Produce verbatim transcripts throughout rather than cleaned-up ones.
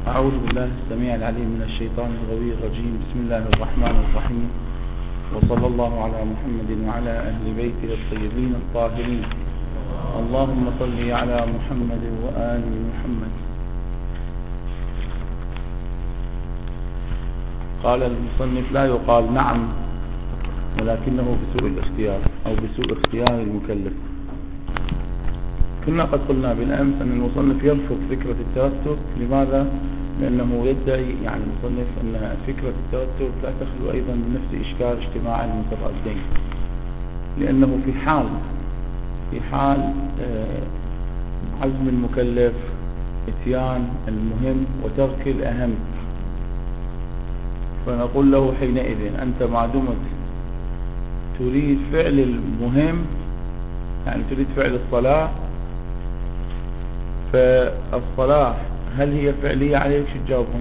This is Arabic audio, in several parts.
أعوذ بالله السميع العليم من الشيطان الغوي الرجيم. بسم الله الرحمن الرحيم، وصلى الله على محمد وعلى أهل بيته الطيبين الطاهرين. اللهم صل على محمد وآل محمد. قال المصنف: لا يقال نعم، ولكنه بسوء الاختيار أو بسوء اختيار المكلف. كنا قد قلنا بالأمس أن المصنف يرفض فكرة التوتر. لماذا؟ لأنه يدعي يعني المصنف أن فكرة التوتر لا تخلو أيضا بنفس إشكال اجتماع المتضادين، لأنه في حال في حال عزم المكلف اتيان المهم وترك الأهم، فنقول له حينئذ أنت ما دمت تريد فعل المهم، يعني تريد فعل الصلاة، فالصلاة هل هي فعلية عليك؟ شو تجاوبهم؟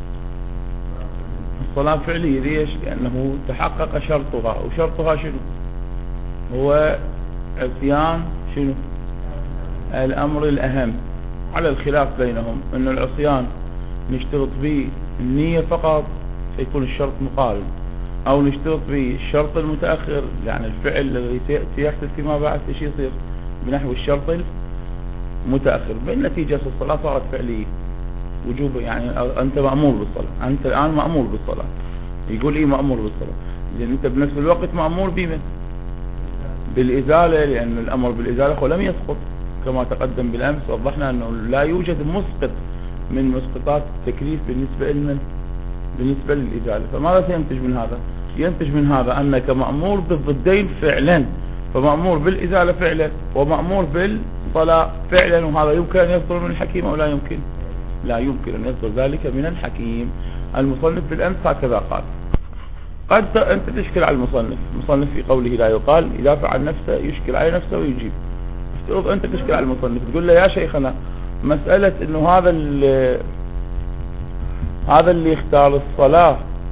الصلاة فعلية. ليش؟ لأنه تحقق شرطها، وشرطها شنو؟ هو عصيان شنو؟ الأمر الأهم، على الخلاف بينهم أن العصيان نشترط به النية فقط سيكون الشرط مقارن، أو نشترط به الشرط المتأخر، يعني الفعل الذي سيحدث فيما بعد ايش يصير بنحو الشرط متأخر. بالنتيجة الصلاة صارت فعلية وجوب، يعني أنت مأمور بالصلاة، أنت الآن مأمور بالصلاة. يقول إيه مأمور بالصلاة؟ لأن أنت بنفس الوقت مأمور بمن؟ بالإزالة، لأن الأمر بالإزالة هو لم يسقط كما تقدم بالأمس. وضحنا أنه لا يوجد مسقط من مسقطات التكليف بالنسبة لمن؟ بالنسبة للإزالة. فماذا سينتج من هذا؟ ينتج من هذا أنك مأمور بالضدين فعلا، فمأمور بالإزالة فعلا ومأمور بالصلاة فعلا. وهذا يمكن أن يصدر من الحكيم أو لا يمكن؟ لا يمكن أن يصدر ذلك من الحكيم. المصنف بالأمس هكذا قال. قد أنت تشكل على المصنف، المصنف في قوله لا يقال يدافع عن نفسه، يشكل على نفسه ويجيب. افترض أنت تشكل على المصنف تقول له يا شيخنا مسألة أنه هذا اللي هذا اللي اختار الصلاة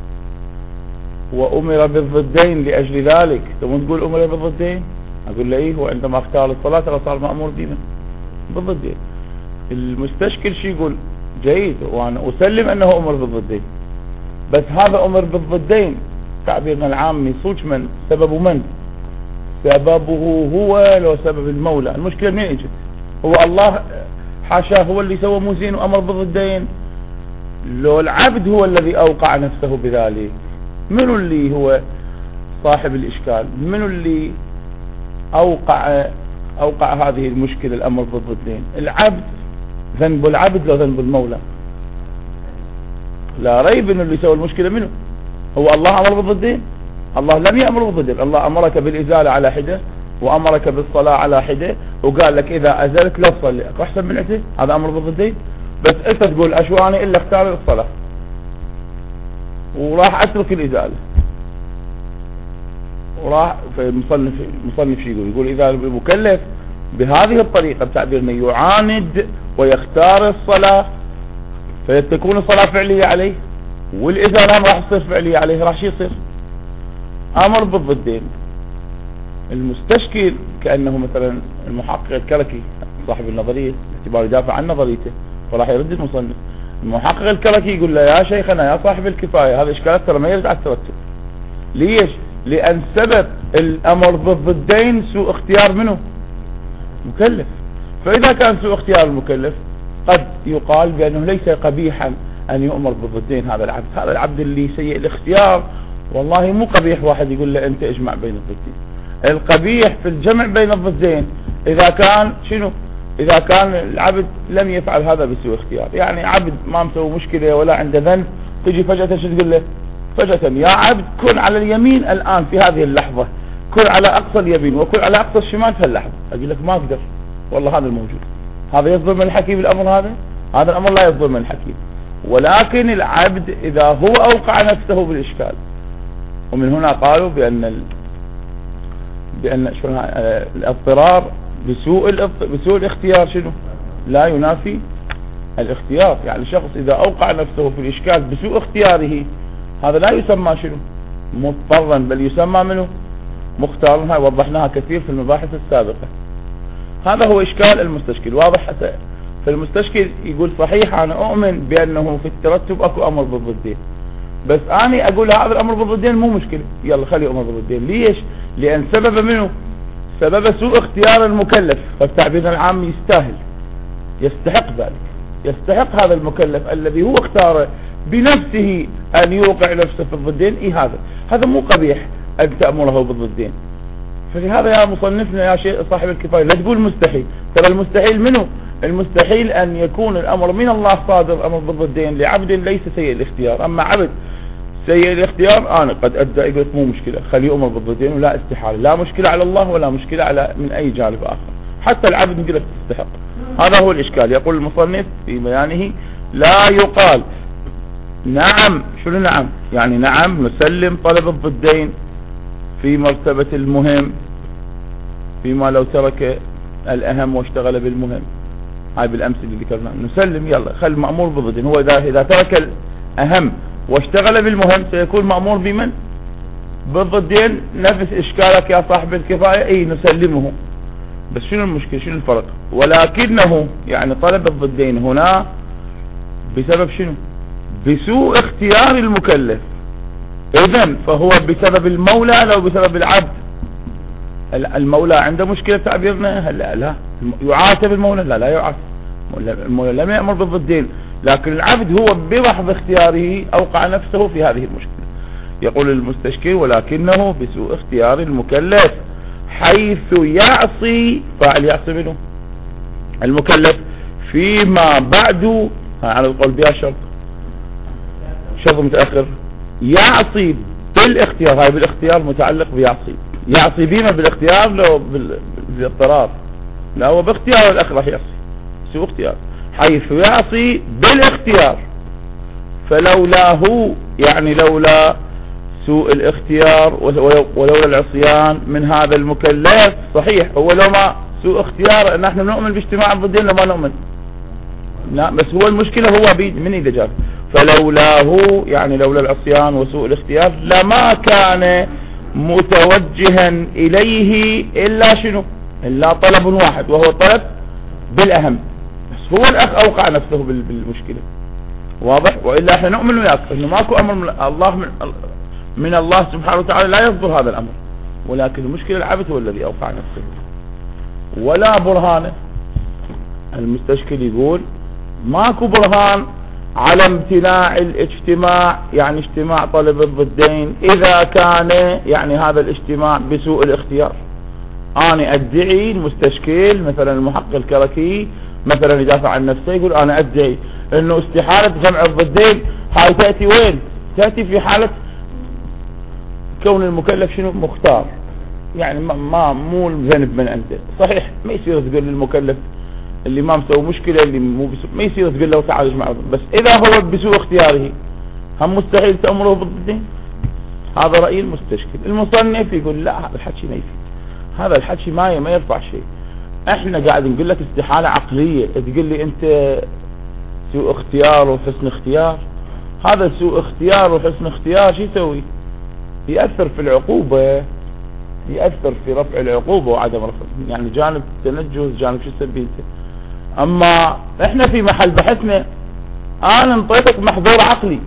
وأمر بالضدين لأجل ذلك، ثم تقول أمر بالضدين. أقول له إيه، هو عندما اختار الصلاة ترى صار مأمور بنا بالضدين. المستشكل شي يقول جيد، وأنا أسلم أنه أمر بالضدين، بس هذا أمر بالضدين تعبيرنا العامي صوج من؟ سبب من؟ سببه هو لو سبب المولى. المشكلة منين اجت؟ هو الله حاشاه هو اللي سوى موزين وأمر بالضدين؟ لو العبد هو الذي أوقع نفسه بذلك، منو اللي هو صاحب الإشكال؟ منو اللي أوقع أوقع هذه المشكلة الأمر بالضدين؟ العبد. ذنب العبد لو ذنب المولى؟ لا ريب انه اللي سوى المشكلة منه هو الله. أمر بالضدين؟ الله لم يأمر بالضدين. الله أمرك بالإزالة على حدة، وأمرك بالصلاة على حدة، وقال لك إذا أزلت لا تصلي. أحسن من عته؟ هذا أمر بالضدين. بس أنت تقول أشواني إلا اختار الصلاة وراح أترك الإزالة، وراح في المصنف المصنف شو يقول؟ يقول إذا المكلف بهذه الطريقة بتعبيرنا يعاند ويختار الصلاة فتكون الصلاة فعلية عليه، والإزالة ما راح تصير فعلية عليه، راح شو يصير؟ أمر بالضدين. المستشكل كأنه مثلا المحقق الكركي صاحب النظرية باعتبار يدافع عن نظريته، فراح يرد المصنف. المحقق الكركي يقول له يا شيخنا يا صاحب الكفاية هذا إشكالات ترى ما يرد على الترتب. ليش؟ لأن سبب الأمر بالضدين سوء اختيار منه؟ مكلف. فإذا كان سوء اختيار المكلف قد يقال بأنه ليس قبيحا أن يؤمر بالضدين هذا العبد. هذا العبد اللي سيء الاختيار والله مو قبيح واحد يقول له أنت اجمع بين الضدين. القبيح في الجمع بين الضدين إذا كان شنو؟ إذا كان العبد لم يفعل هذا بسوء اختيار. يعني عبد ما مسوي مشكلة ولا عنده ذنب، تجي فجأة شو تقول له؟ فجأة يا عبد كن على اليمين الآن في هذه اللحظة، كن على أقصى اليمين وكن على أقصى الشمال في اللحظة. أقول لك ما أقدر، والله هذا الموجود. هذا يصدر من الحكيم الأمر؟ هذا هذا الأمر لا يصدر من الحكيم. ولكن العبد إذا هو أوقع نفسه بالإشكال. ومن هنا قالوا بأن ال... بأن الاضطرار بسوء الاض... بسوء الاختيار شنو؟ لا ينافي الاختيار. يعني شخص إذا أوقع نفسه في الإشكال بسوء اختياره هذا لا يسمى شنو؟ مضطرا، بل يسمى منه؟ مختارا. هاي وضحناها كثير في المباحث السابقة. هذا هو إشكال المستشكل. واضح حتى فالمستشكل يقول صحيح انا اؤمن بانه في الترتب اكو امر بالضدين، بس انا اقول هذا الامر بالضدين مو مشكلة، يلا خلي امر بالضدين. ليش؟ لان سبب منه سبب سوء اختيار المكلف، فالتعبير العام يستاهل يستحق ذلك، يستحق هذا المكلف الذي هو اختاره بنفسه ان يوقع نفسه في الضدين. اي هذا هذا مو قبيح ان تأمره بالضدين. فلهذا يا مصنفنا يا شيخ صاحب الكفاية لا تقول مستحيل، ترى المستحيل منه المستحيل ان يكون الامر من الله صادر امر بالضدين لعبد ليس سيء الاختيار. اما عبد سيء الاختيار انا قد ادى يقول مو مشكلة خليه امر بالضدين ولا استحالة، لا مشكلة على الله ولا مشكلة على من اي جانب اخر، حتى العبد نقول تستحق. هذا هو الاشكال. يقول المصنف في بيانه لا يقال نعم. شنو نعم؟ يعني نعم نسلم طلب الضدين في مرتبة المهم فيما لو ترك الاهم واشتغل بالمهم. هاي بالامثله اللي ذكرناها نسلم يلا خل مأمور بالضدين. هو اذا اذا ترك الاهم واشتغل بالمهم سيكون مأمور بمن؟ بالضدين. نفس اشكالك يا صاحب الكفاية اي نسلمه، بس شنو المشكلة شنو الفرق؟ ولكنه يعني طلب الضدين هنا بسبب شنو؟ بسوء اختيار المكلف. اذن فهو بسبب المولى لو بسبب العبد؟ المولى عنده مشكلة تعبيرنا؟ هلا لا يعاتب المولى؟ لا لا يعاتب المولى، لم يأمر بالضدين، لكن العبد هو بمحض اختياره اوقع نفسه في هذه المشكلة. يقول المستشكل ولكنه بسوء اختيار المكلف حيث يعصي، فاعل يعصي منه المكلف فيما بعد على القول بها شرط شرط متأخر، يعصي بالاختيار. هاي بالاختيار متعلق بيعصي، يعصي بما بالاختيار لو بالاضطرار، لا هو باختيار الاخ راح يعصي سوء اختيار. حيث يعصي بالاختيار فلولاه يعني لولا سوء الاختيار ولولا العصيان من هذا المكلف صحيح هو لو ما سوء اختيار نحن نؤمن باجتماع الضدين لما نؤمن، لا بس هو المشكلة هو بيد من اذا جاب فلولاه يعني لولا العصيان وسوء الاختيار لما كان متوجها اليه الا شنو؟ الا طلب واحد وهو الطلب بالاهم، بس هو الاخ اوقع نفسه بالمشكلة. واضح؟ وإلا احنا نؤمن وياك انه ماكو امر من الله من, من الله سبحانه وتعالى لا يصدر هذا الامر، ولكن المشكلة العبد هو الذي اوقع نفسه ولا برهانه. المستشكل يقول ماكو برهان على امتناع الاجتماع، يعني اجتماع طلب الضدين اذا كان يعني هذا الاجتماع بسوء الاختيار. انا ادعي المستشكل مثلا المحقق الكركي مثلا يدافع عن نفسه يقول انا ادعي انه استحالة جمع الضدين هاي تأتي وين؟ تأتي في حالة كون المكلف شنو؟ مختار، يعني ما مو الذنب من انت. صحيح ما يصير تقول للمكلف اللي ما مسوي مشكلة اللي مو بسوء ما يصير تقول له تعالج مع الضد، بس اذا هو بسوء اختياره هم مستحيل تأمره بالضدين. هذا رأي المستشكل. المصنف يقول لا هذا الحكي ما يفيد، هذا الحكي ما ما يرفع شيء. احنا قاعد نقول لك استحالة عقلية تقول لي انت سوء اختيار وحسن اختيار. هذا سوء اختيار وحسن اختيار شو يسوي؟ يأثر في العقوبة، يأثر في رفع العقوبة وعدم رفع، يعني جانب تنجز جانب شو سبيته. اما احنا في محل بحثنا انا انطيتك محظور عقلي،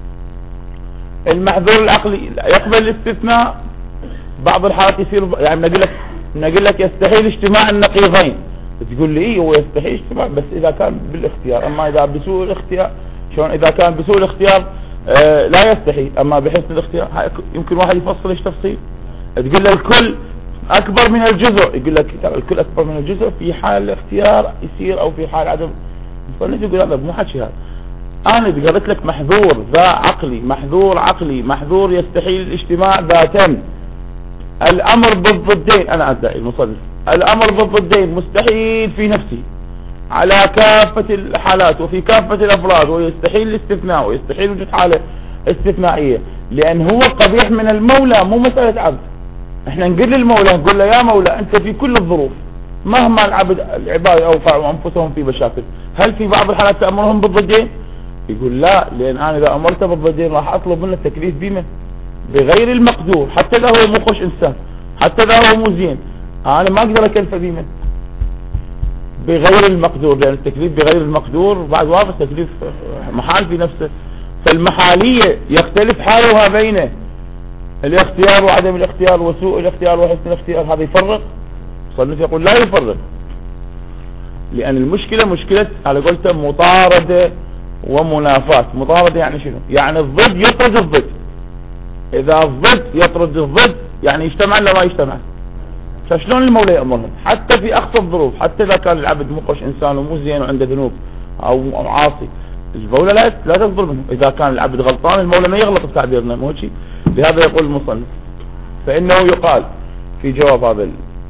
المحظور العقلي يقبل الاستثناء بعض الحالات يصير يعني نقول لك نقول لك يستحيل اجتماع النقيضين، تقول لي ايه هو يستحيل اجتماع بس اذا كان بالاختيار. اما اذا بسوء الاختيار شلون؟ اذا كان بسوء الاختيار آه لا يستحيل، اما بحسن الاختيار يمكن واحد يفصل ايش تفصيل. تقول له الكل اكبر من الجزء، يقول لك الكل اكبر من الجزء في حال الاختيار يصير او في حال عدم. يقول هذا مو حكي، هذا انا قلت لك محظور ذا عقلي، محظور عقلي، محظور يستحيل الاجتماع ذاتا. الامر بالضدين انا ادعي المصنف الامر بالضدين مستحيل في نفسه على كافة الحالات وفي كافة الافراد، ويستحيل الاستثناء ويستحيل وجود حالة استثنائية، لان هو قبيح من المولى مو مسألة عبد. احنا نقول للمولى نقول له يا مولى انت في كل الظروف مهما العبد العباد اوقعوا انفسهم في مشاكل هل في بعض الحالات تأمرهم بالضدين؟ يقول لا، لان انا اذا امرت بالضدين راح اطلب منه التكليف بما بغير المقدور، حتى اذا هو مو خوش انسان، حتى اذا هو مو زين انا ما اقدر اكلفه بما بغير المقدور، لأن التكليف بغير المقدور بعد واضح تكليف محال في نفسه. فالمحالية يختلف حالها بين الاختيار وعدم الاختيار وسوء الاختيار وحسن الاختيار، هذا يفرق؟ صنف يقول لا يفرق، لأن المشكلة مشكلة على قولته مطاردة ومنافاة. مطاردة يعني شنو؟ يعني الضد يطرد الضد، إذا الضد يطرد الضد يعني يجتمع ولا ما يجتمع؟ فشلون المولى يأمرهم حتى في أقصى الظروف؟ حتى إذا كان العبد مقرش إنسان ومو زين وعنده ذنوب أو عاصي، المولى لا لا تصدر منه. إذا كان العبد غلطان المولى ما يغلط بتعبيرنا، مو شيء. لهذا يقول المصنف فإنه يقال في جواب هذا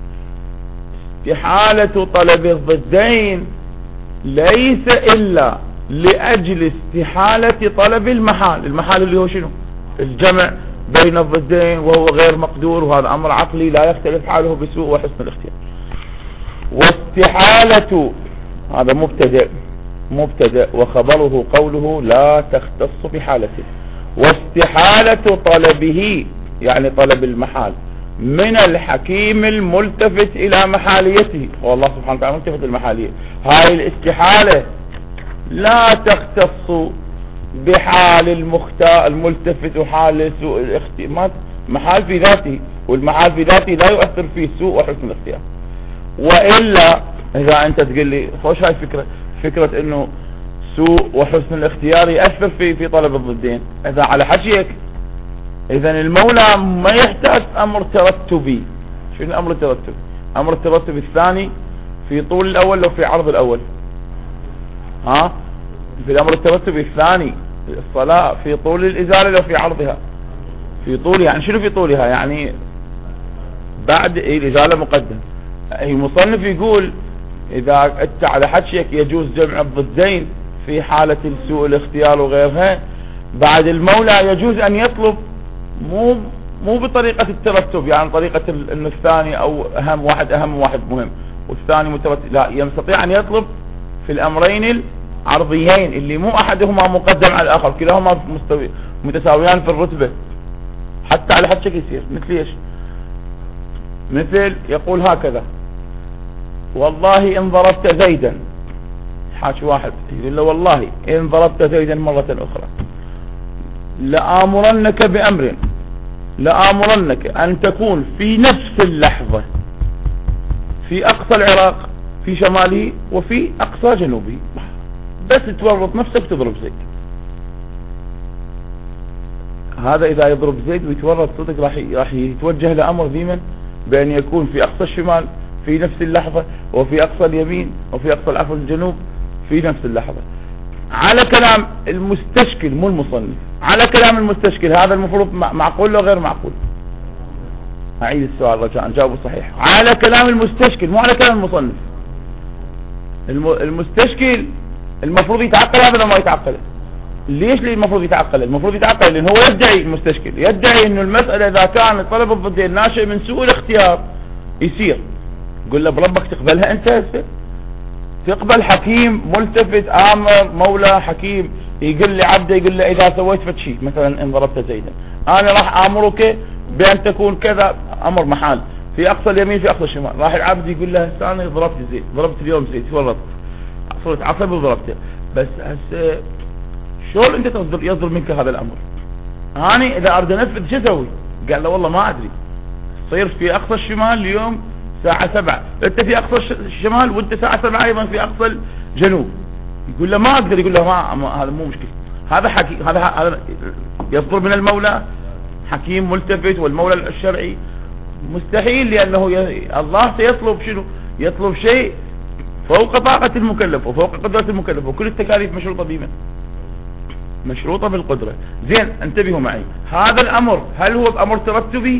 استحالة طلب الضدين ليس إلا لأجل استحالة طلب المحال. المحال اللي هو شنو؟ الجمع بين الضدين، وهو غير مقدور، وهذا أمر عقلي لا يختلف حاله بسوء وحسن الاختيار. واستحالة هذا مبتدأ مبتدأ وخبره قوله لا تختص بحالته. واستحالة طلبه يعني طلب المحال من الحكيم الملتفت إلى محاليته، هو الله سبحانه وتعالى ملتفت للمحالية. هاي الاستحالة لا تختص بحال المختار الملتفت وحال سوء الاختيار، محال في ذاته، والمحال في ذاته لا يؤثر فيه سوء وحسن الاختيار. وإلا إذا أنت تقول لي خوش هاي فكرة فكرة إنه سوء وحسن الاختيار يأثر في في طلب الضدين، إذا على حكيك إذا المولى ما يحتاج أمر ترتبي. شنو الأمر الترتبي؟ أمر الترتبي الثاني في طول الأول لو في عرض الأول. ها في الأمر الترتبي الثاني الصلاة في طول الإزالة لو في عرضها. في طولها يعني شنو في طولها؟ يعني بعد الإزالة مقدم. المصنف يقول إذا أنت على حكيك يجوز جمع الضدين في حالة سوء الاختيار وغيرها، بعد المولى يجوز أن يطلب مو مو بطريقة الترتب، يعني طريقة ان الثاني او اهم واحد اهم واحد مهم والثاني مترتب، لا، يستطيع ان يطلب في الامرين العرضيين اللي مو احدهما مقدم على الاخر، كلاهما مستوي متساويان في الرتبة حتى على حد شكل يصير. مثل ايش؟ مثل يقول هكذا والله ان ضربت زيدا، حاكي واحد يقول له والله ان ضربت زيدا مرة اخرى لآمرنك بأمر لآمرنك أن تكون في نفس اللحظة في أقصى العراق في شماله وفي أقصى جنوبه، بس تورط نفسك تضرب زيد. هذا إذا يضرب زيد ويتورط صدق راح راح يتوجه لأمر ذيما بأن يكون في أقصى الشمال في نفس اللحظة، وفي أقصى اليمين وفي أقصى العفو الجنوب في نفس اللحظة، على كلام المستشكل مو المصنف. على كلام المستشكل هذا المفروض معقول ولا غير معقول؟ أعيد السؤال رجاء جاوبه صحيح. على كلام المستشكل مو على كلام المصنف. المستشكل المفروض يتعقل هذا ولا ما يتعقل؟ ليش ليه المفروض يتعقل؟ المفروض يتعقل لأن هو يدعي المستشكل يدعي إنه المسألة إذا كان طلب الضدين ناشئ من سوء الاختيار يصير. قل له بربك تقبلها أنت؟ تقبل حكيم ملتفت آمر مولى حكيم يقول لي عبده يقول له إذا سويت فتشي مثلا إن ضربت زيدا أنا راح آمرك بأن تكون كذا، أمر محال في أقصى اليمين في أقصى الشمال. راح العبد يقول له هسه أنا ضربت زيد ضربت اليوم زيد تورطت صرت عصبي وضربته، بس هسه شلون أنت تصدر يصدر منك هذا الأمر؟ أنا إذا أريد أنفذ شو أسوي؟ قال له والله ما أدري، صير في أقصى الشمال اليوم ساعة سبعة، انت في اقصى الشمال وانت ساعة سبعة ايضا في اقصى الجنوب. يقول له ما اقدر، يقول له ما, ما هذا مو مشكلة، هذا حكي هذا هذا يصدر من المولى حكيم ملتفت، والمولى الشرعي مستحيل، لانه ي... الله سيطلب شنو؟ يطلب شيء فوق طاقة المكلف وفوق قدرة المكلف، وكل التكاليف مشروطة بمن؟ مشروطة بالقدرة. زين انتبهوا معي، هذا الامر هل هو امر ترتبي؟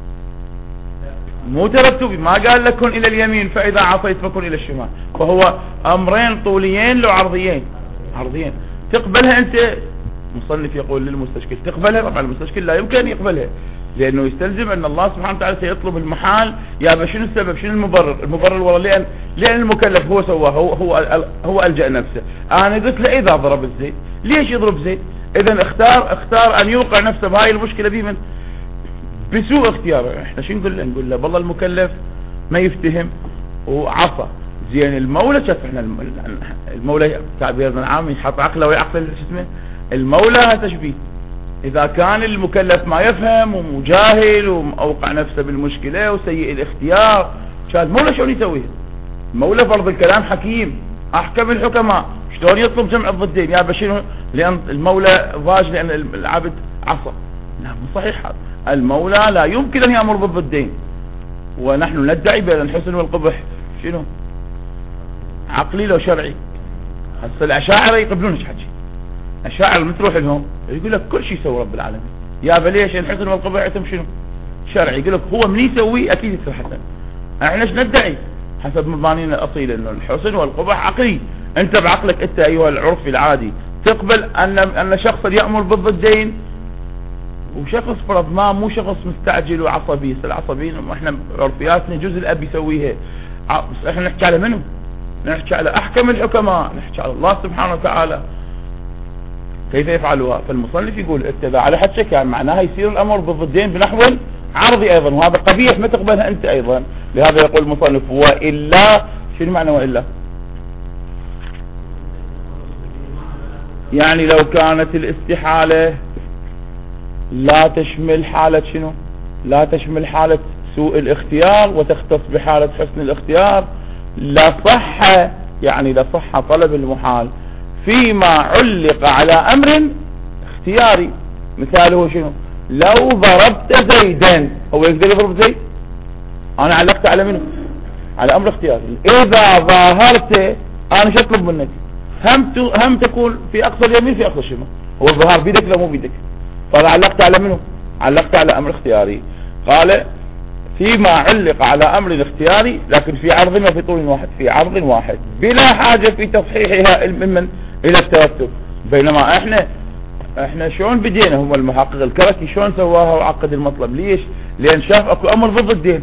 مو ترتبي، ما قال لك كن الى اليمين فاذا عصيت فكن الى الشمال، فهو امرين طوليين لو عرضيين عرضيين. تقبلها انت؟ مصنف يقول للمستشكل تقبلها؟ طبعا المستشكل لا يمكن ان يقبلها، لانه يستلزم ان الله سبحانه وتعالى سيطلب المحال. يا شنو السبب؟ شنو المبرر؟ المبرر والله لان لان المكلف هو سواه، هو هو هو الجا نفسه. انا قلت له اذا ضرب الزيت، ليش يضرب زيت؟ اذا اختار اختار ان يوقع نفسه بهاي المشكله بمن؟ بسوء اختياره. احنا شو نقول له؟ نقول له والله المكلف ما يفتهم وعصى زين المولى شوف احنا المولى تعبيرنا العام يحط عقله ويعقل شو اسمه المولى تشبيه. اذا كان المكلف ما يفهم ومجاهل وموقع نفسه بالمشكلة وسيء الاختيار كان المولى شلون يسويه؟ المولى فرض الكلام حكيم احكم الحكماء، شلون يطلب جمع الضدين؟ يا بشير لان المولى ضاج لان العبد عصى. لا مو صحيح هذا، المولى لا يمكن ان يامر بالضدين، ونحن ندعي بين الحسن والقبح شنو؟ عقلي لو شرعي. هسه الاشاعره يقبلون ايش حكي؟ الاشاعره لما تروح لهم يقول لك كل شيء يسوي رب العالمين، يا بليش الحسن والقبح يتم شنو؟ شرعي. يقول لك هو من يسوي اكيد يصير حسن. احنا ايش ندعي؟ حسب مبانينا الاصيله انه الحسن والقبح عقلي. انت بعقلك انت ايها العرفي العادي تقبل ان ان شخصا يامر بالضدين، وشخص فرض ما مو شخص مستعجل وعصبي. العصبيين واحنا عرفياتنا جزء الاب يسويها، بس احنا نحكي على منو؟ نحكي على احكم الحكماء، نحكي على الله سبحانه وتعالى كيف يفعلها. فالمصنف يقول اتبع على حدك يعني معناها يصير الامر بالضدين بنحو عرضي ايضا، وهذا قبيح ما تقبلها انت ايضا. لهذا يقول المصنف والا شنو معنى والا؟ يعني لو كانت الاستحالة لا تشمل حالة شنو؟ لا تشمل حالة سوء الاختيار وتختص بحالة حسن الاختيار، لصح يعني لصح طلب المحال فيما علق على امر اختياري. مثاله شنو؟ لو ضربت زيدا، هو يقدر يضرب زيد؟ انا علقت على منه؟ على امر اختياري. اذا ظاهرت انا شو اطلب منك؟ هم هم تكون في اقصى اليمين في اقصى الشمال، هو الظهار بيدك لا مو بيدك. فانا علقت على منه؟ علقت على امر اختياري. قال فيما علق على امر اختياري لكن في عرض وفي طول واحد، في عرض واحد بلا حاجة في تصحيحها ممن الى الترتب. بينما احنا احنا شلون بدينا؟ هم المحقق الكركي شلون سواها وعقد المطلب؟ ليش؟ لان شاف اكو امر بالضدين،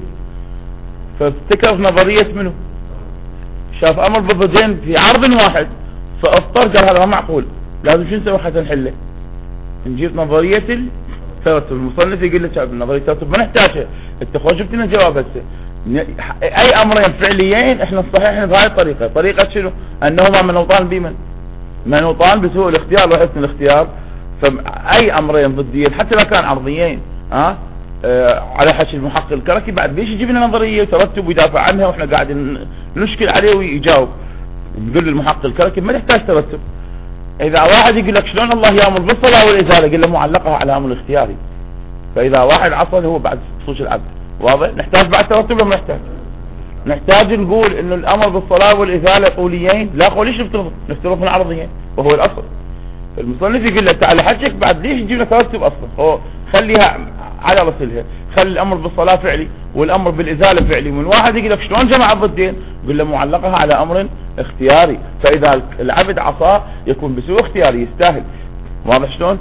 فابتكر نظرية منه؟ شاف امر بالضدين في عرض واحد فاضطر قال هذا ما معقول، لازم شو نسوي حتى نحله؟ نجيب نظرية الترتب. المصنف يقول لك نظرية الترتب ما نحتاجها، انت خو جبت لنا جواب هسه. اي امرين فعليين احنا صحيحين بهاي الطريقة. طريقة شنو؟ انهما منوطان بمن؟ منوطان بسوء الاختيار وحسن الاختيار. فاي امرين ضديين حتى لو كان عرضيين ها أه على حكي المحقق الكركي بعد ليش يجيب لنا نظريه وترتب ويدافع عنها واحنا قاعدين نشكل عليه ويجاوب؟ نقول للمحقق الكركي ما نحتاج ترتب. اذا واحد يقول لك شلون الله يامر بالصلاه والازاله، قل له معلقها على امر الاختياري. فاذا واحد عصى هو بعد صوت العبد. واضح؟ نحتاج بعد ترتب ولا ما نحتاج؟ نحتاج نقول انه الامر بالصلاه والازاله طوليين، لا خو ليش نفترض؟ نفترض عرضيين وهو الاصل. المصنف يقول لك تعال حجك بعد ليش تجيب لك ترتب اصلا؟ هو خليها على رسلها، خلي الامر بالصلاه فعلي والامر بالازاله فعلي. من واحد يقول لك شلون جمع الضدين؟ قل له معلقها على امر اختياري. فاذا العبد عصاه يكون بسوء اختياري يستاهل. واضح شلون؟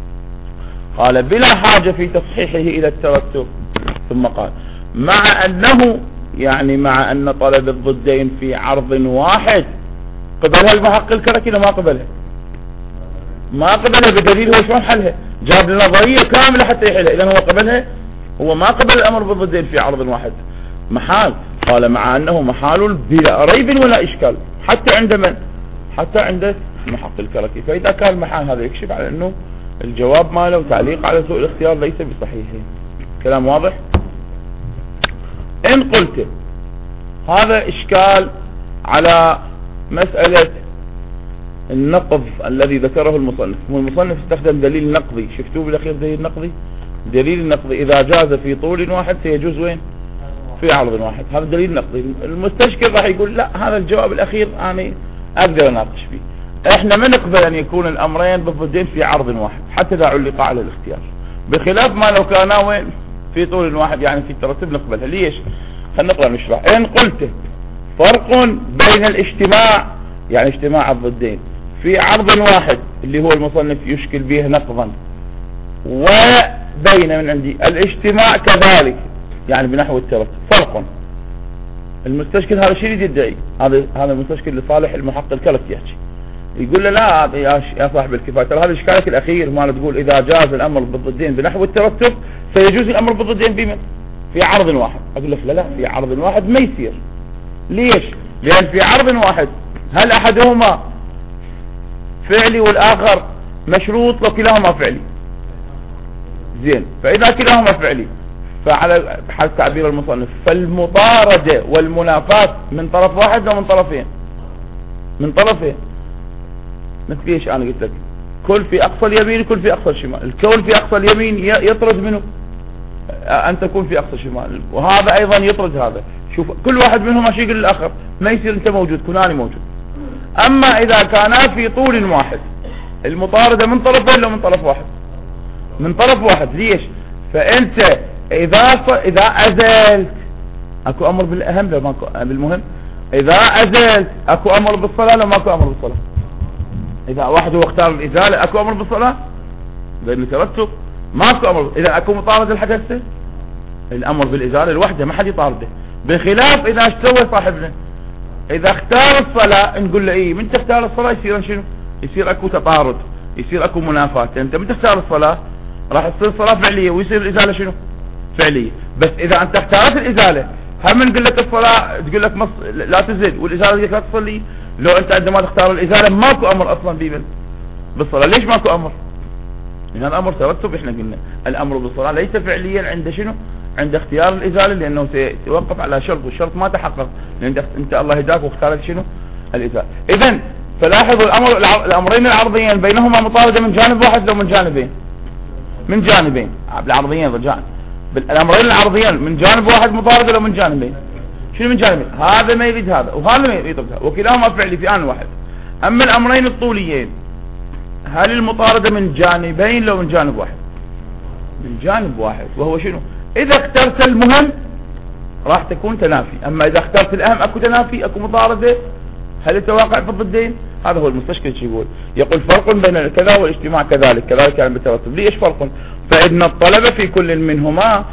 قال بلا حاجه في تصحيحه الى الترتب. ثم قال مع انه يعني مع ان طلب الضدين في عرض واحد قبلها المحقق الكركي ما قبلها؟ ما قبلها بدليل هو شلون حلها؟ جاب لنا نظريه كامله حتى يحلها. اذا هو قبلها؟ هو ما قبل الامر بالضدين في عرض واحد، محال. قال مع انه محال بلا ريب ولا اشكال حتى عند من؟ حتى عند المحقق الكركي. فاذا كان المحال هذا يكشف على انه الجواب ماله وتعليق على سوء الاختيار ليس بصحيح. كلام واضح؟ ان قلت هذا اشكال على مسألة النقض الذي ذكره المصنف. المصنف استخدم دليل نقضي، شفتوه بالاخير دليل نقضي؟ دليل النقضي اذا جاز في طول واحد سيجوز وين؟ في عرض واحد. هذا دليل نقضي. المستشكل راح يقول لا هذا الجواب الاخير انا اقدر اناقش فيه. احنا ما نقبل ان يكون الامرين بالضدين في عرض واحد حتى اذا علق على الاختيار، بخلاف ما لو كانا وين؟ في طول واحد يعني في الترتيب نقبلها. ليش؟ خلينا نقرا نشرح. ان قلت فرق بين الاجتماع يعني اجتماع الضدين في عرض واحد اللي هو المصنف يشكل به نقضا، وبين من عندي الاجتماع كذلك يعني بنحو الترتب فرق. المستشكل هذا شيء يدعي، هذا هذا المستشكل لصالح المحقق الكركي يحكي، يقول له لا يا صاحب الكفايه ترى هذا اشكالك الاخير ما تقول اذا جاز الامر بالضدين بنحو الترتب سيجوز الامر بالضدين بمن؟ في عرض واحد. اقول لك لا لا في عرض واحد ما يصير. ليش؟ لان في عرض واحد هل احدهما فعلي والاخر مشروط وكلاهما فعلي؟ زين، فاذا كلاهما فعلي فعلى حسب تعبير المصنف فالمطاردة والمنافاة من طرف واحد ومن طرفين، من طرفين. مثل ايش انا قلت لك؟ كل في اقصى اليمين كل في اقصى الشمال. الكون في اقصى اليمين يطرد منه ان تكون في اقصى الشمال، وهذا ايضا يطرد هذا. شوف كل واحد منهم ايش يقول للاخر؟ ما يصير انت موجود كوناني موجود. اما اذا كانا في طول واحد المطاردة من طرفين لو من طرف واحد؟ من طرف واحد. ليش؟ فانت اذا اذا ازلت اكو امر بالاهم لو ماكو بالمهم، اذا ازلت اكو امر بالصلاة لو ماكو امر بالصلاة. اذا واحد هو اختار الازالة اكو امر بالصلاة بين ترتب، ماكو امر. اذا اكو مطاردة الحدث الامر بالازالة الوحدة ما حد يطارده، بخلاف اذا اشتوى صاحبنا اذا اختار الصلاة نقول له ايه من تختار الصلاة يصير شنو؟ يصير اكو تطارد، يصير اكو منافاة. انت من تختار الصلاة راح تصير صلاة فعلية ويصير الازالة شنو؟ فعلية. بس اذا انت اختارت الازالة هم نقول لك الصلاة تقول لك مص... لا تزل، والازالة تقول لك لا تصلي. لو انت عندما تختار الازالة ماكو امر اصلا بيبل بالصلاة. ليش ماكو امر؟ لان الامر ترتب. احنا قلنا الامر بالصلاة ليس فعليا عند شنو؟ عند اختيار الازالة، لانه سيتوقف على شرط والشرط ما تحقق، لان انت الله هداك واختارت شنو؟ الازالة. اذا فلاحظوا الامر الامرين العرضيين بينهما مطاردة من جانب واحد لو من جانبين؟ من جانبين. العرضيين رجعنا الامرين العرضيين من جانب واحد مطاردة لو من جانبين؟ شنو من جانبين؟ هذا ما يريد هذا وهذا ما يريد هذا، وكلاهما فعلي في آن واحد. اما الامرين الطوليين هل المطاردة من جانبين لو من جانب واحد؟ من جانب واحد، وهو شنو؟ اذا اخترت المهم راح تكون تنافي، اما اذا اخترت الاهم اكو تنافي اكو مطاردة. هل التواقع في الضدين؟ هذا هو المستشكل شو يقول. يقول فرق بين كذا والاجتماع كذلك كذلك يعني بالترتب. ليش فرق؟ فإن الطلب في كل منهما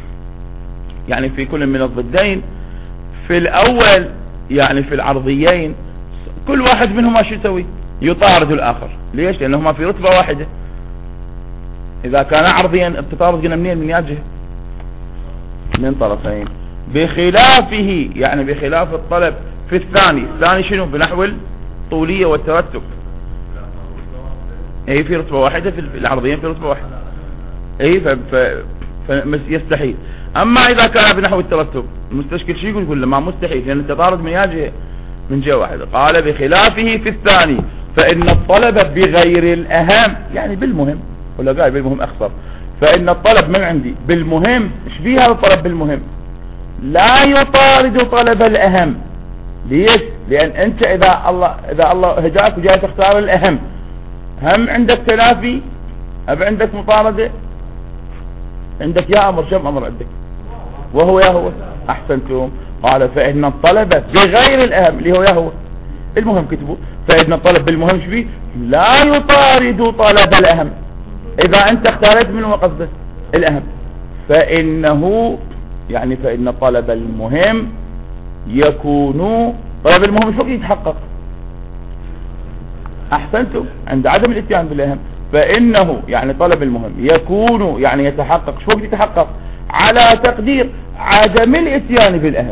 يعني في كل من الضدين في الأول يعني في العرضيين كل واحد منهما شو يسوي؟ يطارد الآخر. ليش؟ لأنهما في رتبة واحدة. إذا كان عرضيا التطارد قلنا منين؟ من يجه من طرفين. بخلافه يعني بخلاف الطلب في الثاني. الثاني شنو؟ بنحو الطولية والترتب. اي في رتبة واحدة في العرضيين في رتبة واحدة. اي فيستحيل. اما اذا كان بنحو الترتب المستشكل شيء يقول يقول ما مستحيل لان التطارد من جهة من جهة واحدة. قال بخلافه في الثاني فان الطلب بغير الاهم يعني بالمهم، ولا قال بالمهم اخسر. فان الطلب من عندي بالمهم ايش بيه هذا الطلب بالمهم؟ لا يطارد طلب الاهم. ليش؟ لان انت اذا الله اذا الله هداك وجاي تختار الاهم هم عندك تنافي اب عندك مطاردة، عندك يا امر كم امر عندك وهو يا هو. احسنتم. قال فان الطلب بغير الاهم اللي هو يا هو المهم كتبوا. فان الطلب بالمهم شو فيه؟ لا يطارد طلب الاهم. اذا انت اختارت منه قصدك الاهم فانه يعني فان طلب المهم يكون طلب المهم شو يتحقق؟ احسنتم. عند عدم الاتيان بالاهم. فانه يعني طلب المهم يكون يعني يتحقق. شو يتحقق؟ على تقدير عدم الاتيان بالاهم.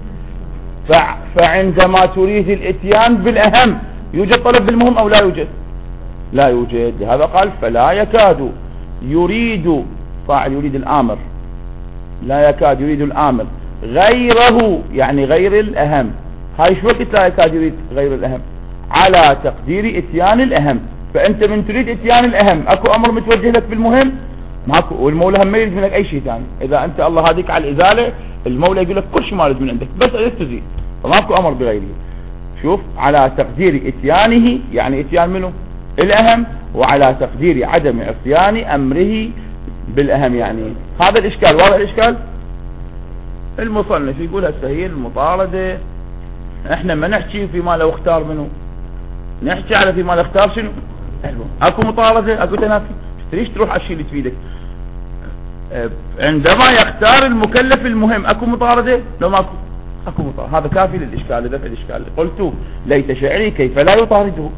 فعندما تريد الاتيان بالاهم يوجد طلب بالمهم او لا يوجد؟ لا يوجد. لهذا قال فلا يكاد يريد فاعل يريد الامر لا يكاد يريد الامر غيره يعني غير الاهم. هاي شو وقت لا يكاد يريد غير الاهم؟ على تقدير اتيان الاهم. فانت من تريد اتيان الاهم اكو امر متوجه لك بالمهم ماكو، والمولى هم ما يريد منك اي شيء ثاني. اذا انت الله هاديك على الازاله المولى يقول لك كل شيء ما يريد من عندك بس اريد تزيد، فماكو امر بغيره. شوف على تقدير اتيانه يعني اتيان منه الاهم، وعلى تقدير عدم عصيان امره بالاهم. يعني هذا الاشكال. واضح الاشكال؟ المصنف يقول هسه هي المطاردة احنا ما نحكي فيما لو اختار منه، نحكي على فيما لو اختار شنو؟ اكو مطاردة اكو تنافي. ليش تروح على الشيء اللي تفيدك؟ عندما يختار المكلف المهم اكو مطاردة لو ماكو؟ اكو مطاردة. هذا كافي للاشكال لدفع الاشكال. قلت ليت شعري كيف لا يطارده.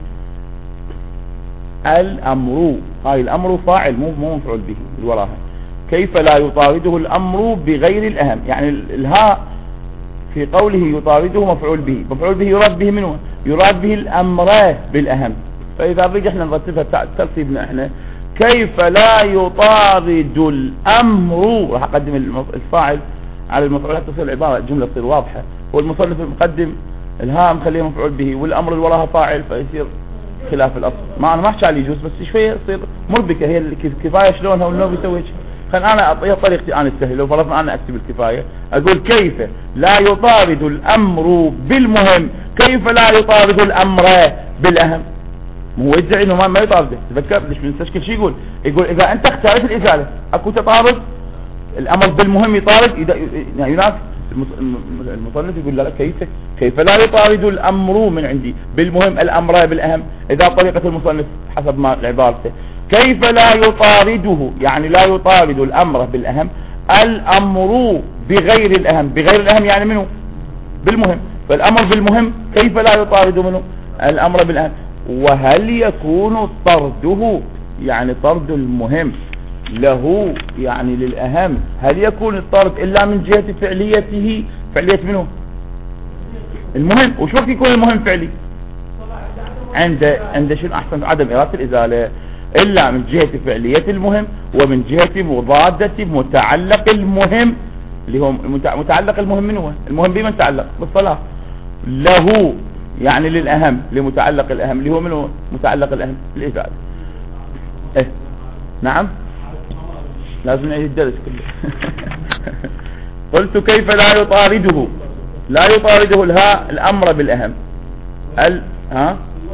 الامر هاي الامر فاعل مو مو مفعول به وراها. كيف لا يطارده الامر بغير الاهم يعني الهاء في قوله يطارده مفعول به. مفعول به يراد به منه يراد به الأمر بالأهم. فإذا رجع احنا نرتبها ترتيبنا احنا كيف لا يطارد الأمر، راح أقدم الفاعل على المفعول حتى تصير العبارة الجملة تصير واضحة. والمصنف مقدم الهاء مخليه مفعول به والأمر اللي وراها فاعل فيصير خلاف الأصل. ما أنا ما أحكي على يجوز بس شوية تصير مربكة هي الكفاية شلونها والنوم بيسوي. خل أنا أعطيها طريقتي أنا السهل. لو فرضنا أنا أكتب الكفاية أقول كيف لا يطارد الأمر بالمهم كيف لا يطارد الأمر بالأهم. هو يدعي انه ما يطارده. تذكر ليش بنستشكل شيء يقول يقول اذا انت اختارت الازاله اكو تطارد الامر بالمهم يطارد يعني ينافي. المصنف يقول لا كيف كيف لا يطارد الامر من عندي بالمهم الامر بالاهم. اذا طريقه المصنف حسب ما عبارته كيف لا يطارده يعني لا يطارد الامر بالاهم الامر بغير الاهم. بغير الاهم يعني منه بالمهم. فالامر بالمهم كيف لا يطارد منه الامر بالاهم. وهل يكون طرده يعني طرد المهم له يعني للأهم هل يكون الطرد إلا من جهة فعليته فعلية منه المهم. وش وقت يكون المهم فعلي عند عند شنو أحسن عدم إرادة الإزالة إلا من جهة فعلية المهم ومن جهة مضادة متعلق المهم اللي هو متعلق المهم منه هو المهم بمن تعلق بالصلاة له يعني للأهم لمتعلق الأهم اللي هو منه متعلق الأهم الإزالة. إيه نعم لازم نعيد الدرس كله. قلت كيف لا يطارده لا يطارده الهاء الأمر بالأهم ال ها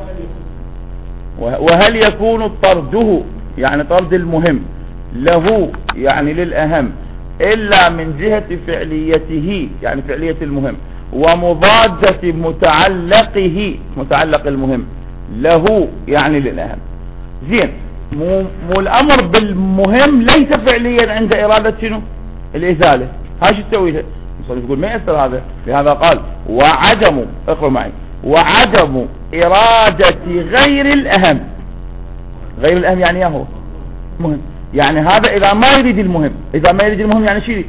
وهل يكون طرده يعني طرد المهم له يعني للأهم إلا من جهة فعليته يعني فعلية المهم ومضادة متعلقه متعلق المهم له يعني للأهم. زين مو, مو الأمر بالمهم ليس فعليا عند إرادة شنو الإزالة. هاي شو تسوي له المصنف يقول ما يأثر هذا. لهذا قال وعدم اقرأ معي وعدم إرادة غير الأهم. غير الأهم يعني يا هو مهم يعني هذا إذا ما يريد المهم. إذا ما يريد المهم يعني شو يريد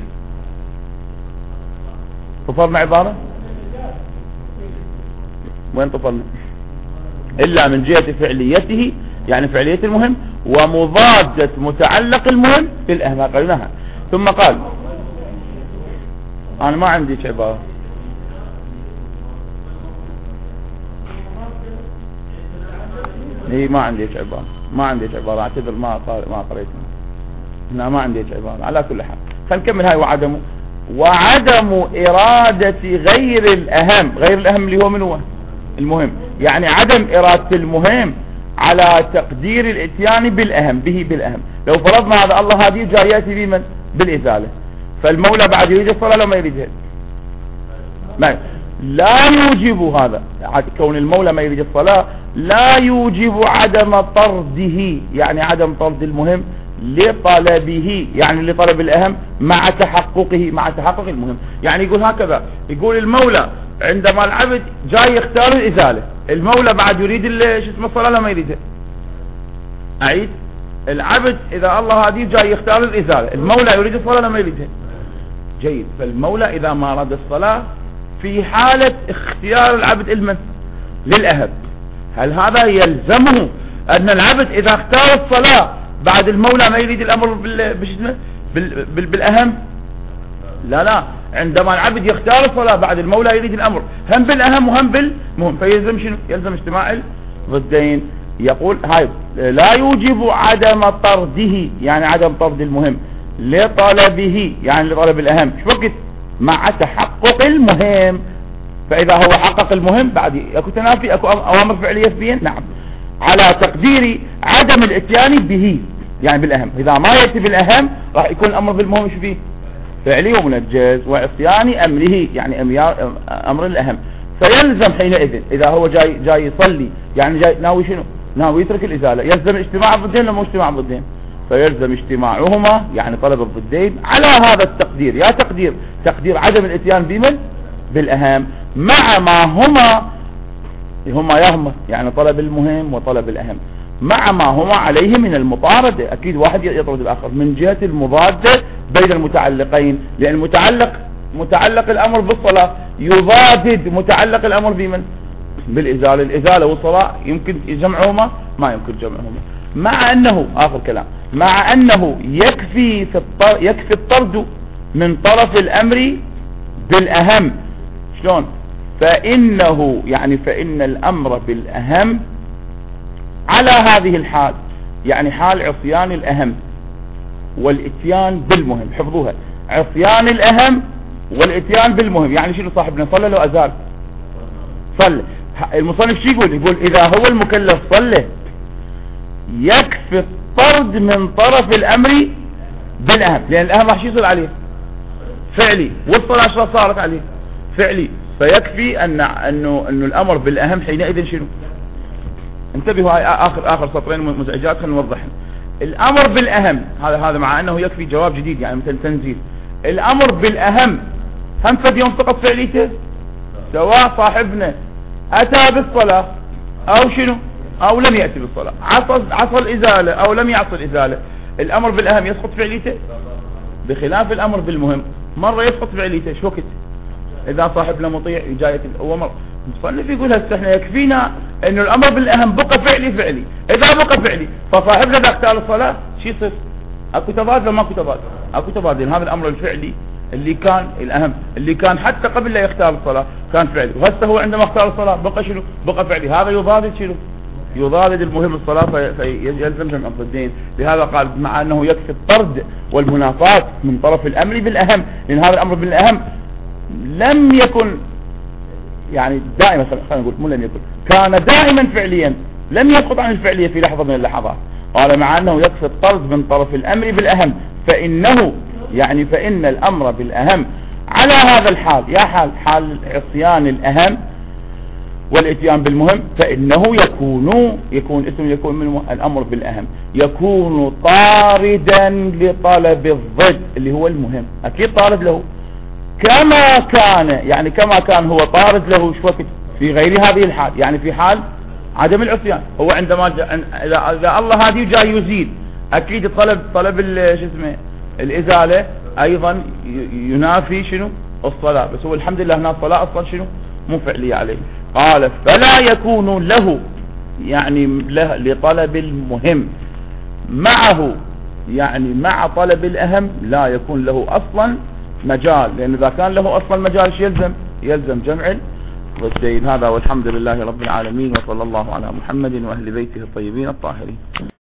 طفرنا عبارة وين طفرنا إلا من جهة فعليته يعني فعلية المهم ومضادة متعلق المهم بالأهم قلناها. ثم قال أنا ما عندي عبارة هي ما عندي عبارة ما عندي عبارة اعتذر ما ما قريتها هنا ما عندي عبارة. على كل حال خلينا نكمل هاي وعدمه وعدم إرادة غير الأهم. غير الأهم اللي هو من هو المهم يعني عدم إرادة المهم على تقدير الاتيان بالأهم به بالأهم. لو فرضنا هذا الله هذه جاي يأتي بمن بالإزالة فالمولى بعد يريد الصلاة لو ما يريدها ما لا يوجب هذا كون المولى ما يريد الصلاة لا يوجب عدم طرده يعني عدم طرد المهم لطلبه يعني لطلب الأهم مع تحققه مع تحقق المهم. يعني يقول هكذا يقول المولى عندما العبد جاي يختار الإزالة المولى بعد يريد شو اسمه الصلاة لما يريدها. أعيد العبد إذا الله هذه جاي يختار الإزالة المولى يريد الصلاة لما يريدها. جيد. فالمولى إذا ما أراد الصلاة في حالة اختيار العبد المن للأهم هل هذا يلزمه أن العبد إذا اختار الصلاة بعد المولى ما يريد الأمر بال... بال... بال... بالأهم؟ لا لا عندما العبد يختار الصلاة بعد المولى يريد الأمر هم بالأهم وهم بالمهم فيلزم شنو يلزم اجتماع الضدين. يقول هاي لا يوجب عدم طرده يعني عدم طرد المهم لطلبه يعني لطلب الأهم شو وقت مع تحقق المهم. فإذا هو حقق المهم بعد اكو تنافي اكو أوامر فعلية بين نعم على تقدير عدم الاتيان به يعني بالأهم. إذا ما يأتي بالأهم راح يكون الأمر بالمهم شو فيه فعلي ومنجز وعصيان أمره يعني أمر الأهم. فيلزم حينئذ إذا هو جاي جاي يصلي يعني جاي ناوي شنو ناوي يترك الإزالة يلزم اجتماع الضدين لما اجتماع الضدين فيلزم اجتماعهما يعني طلب الضدين على هذا التقدير يا تقدير تقدير عدم الاتيان بمن بالأهم مع ما هما هما يهما يعني طلب المهم وطلب الأهم مع ما هما عليه من المطاردة. أكيد واحد يطرد الآخر من جهة المضادة بين المتعلقين لأن المتعلق متعلق الأمر بالصلاة يضادد متعلق الأمر بمن؟ بالإزالة. الإزالة والصلاة يمكن جمعهما؟ ما يمكن جمعهما، مع أنه آخر كلام مع أنه يكفي في الطر... يكفي الطرد من طرف الأمر بالأهم. شلون؟ فإنه يعني فإن الأمر بالأهم على هذه الحال، يعني حال عصيان الأهم والاتيان بالمهم. حفظوها، عصيان الأهم والاتيان بالمهم. يعني شنو صاحبنا صلى لو أزال؟ صلى. المصنف شو يقول؟ يقول إذا هو المكلف صلى يكفي الطرد من طرف الأمر بالأهم، لأن الأهم راح يصل عليه فعلي، والصلاة شو صارت عليه فعلي، فيكفي أن أنه أنه الأمر بالأهم حينئذ شنو؟ انتبهوا، هاي آخر آخر سطرين مزعجات خلينا نوضحهم. الأمر بالأهم هذا هذا مع أنه يكفي جواب جديد، يعني مثل تنزيل. الأمر بالأهم هم فد يوم سقط فعليته، سواء صاحبنا أتى بالصلاة أو شنو أو لم يأتي بالصلاة، عصى عصى الإزالة أو لم يعصى الإزالة، الأمر بالأهم يسقط فعليته، بخلاف الأمر بالمهم مرة يسقط فعليته. شو وقت؟ إذا صاحبنا مطيع جاية الأمر. المصنف يقول هسه احنا يكفينا انه الامر بالاهم بقى فعلي فعلي، اذا بقى فعلي فصاحبنا اذا اختار الصلاة شو يصير؟ اكو تبادل ما اكو تبادل؟ اكو تبادل. هذا الامر الفعلي اللي كان الاهم، اللي كان حتى قبل لا يختار الصلاة كان فعلي، وهسه هو عندما اختار الصلاة بقى شنو؟ بقى فعلي. هذا يضادد شنو؟ يضادد المهم الصلاة، فيلزم جمع الضدين. لهذا قال مع انه يكفي الطرد والمنافاة من طرف الامر بالاهم، لان هذا الامر بالاهم لم يكن يعني دائما، خلينا نقول مو لم يكن، كان دائما فعليا، لم يسقط عن الفعلية في لحظة من اللحظات. قال مع أنه يكفي الطرد من طرف الأمر بالأهم، فإنه يعني فإن الأمر بالأهم على هذا الحال، يا حال حال عصيان الأهم والاتيان بالمهم، فإنه يكون يكون اسم يكون من الأمر بالأهم يكون طاردا لطلب الضد اللي هو المهم، أكيد طارد له كما كان، يعني كما كان هو طارد له شو وقت في غير هذه الحال، يعني في حال عدم العصيان. هو عندما اذا اذا الله هذه جاي يزيد، اكيد طلب طلب شو اسمه الازاله ايضا ينافي شنو؟ الصلاه. بس هو الحمد لله هنا الصلاه اصلا شنو؟ مو فعليه عليه. قال فلا يكون له يعني له لطلب المهم معه، يعني مع طلب الاهم لا يكون له اصلا مجال، لأن إذا كان له أصلا مجال يلزم يلزم جمع الضدين. هذا والحمد لله رب العالمين، وصلى الله على محمد وأهل بيته الطيبين الطاهرين.